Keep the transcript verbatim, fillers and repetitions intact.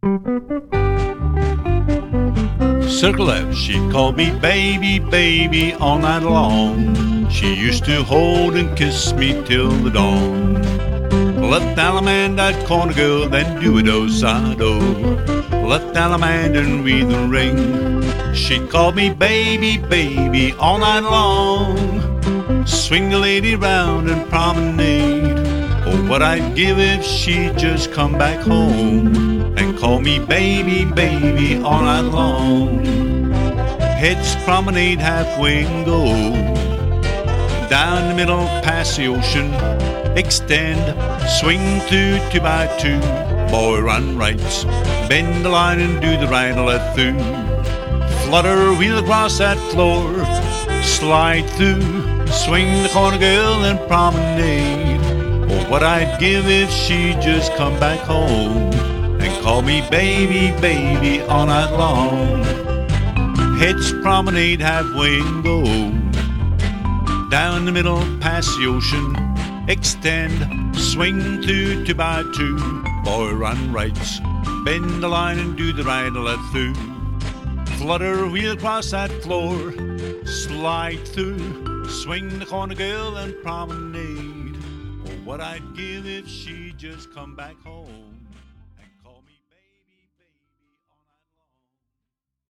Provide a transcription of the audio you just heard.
Circle F, she called me baby, baby all night long. She used to hold and kiss me till the dawn. Left Allemande, that corner girl, then do it oh side oh. Left Allemande and wreath and ring. She called me baby, baby all night long. Swing the lady round and promenade. Oh, what I'd give if she'd just come back home and call me baby, baby all night long. Heads promenade halfway and go down the middle, past the ocean, extend, swing through two by two. Boy, run rights, bend the line and do the right left through. Flutter, wheel across that floor, slide through, swing the corner girl and promenade. Oh, what I'd give if she'd just come back home and call me baby, baby all night long. Heads promenade halfway and go down the middle, past the ocean, extend, swing through two by two. Boy, run rights, bend the line and do the right left through. Flutter, wheel across that floor, slide through, swing the corner girl and promenade. Oh, what I'd give if she'd just come back home.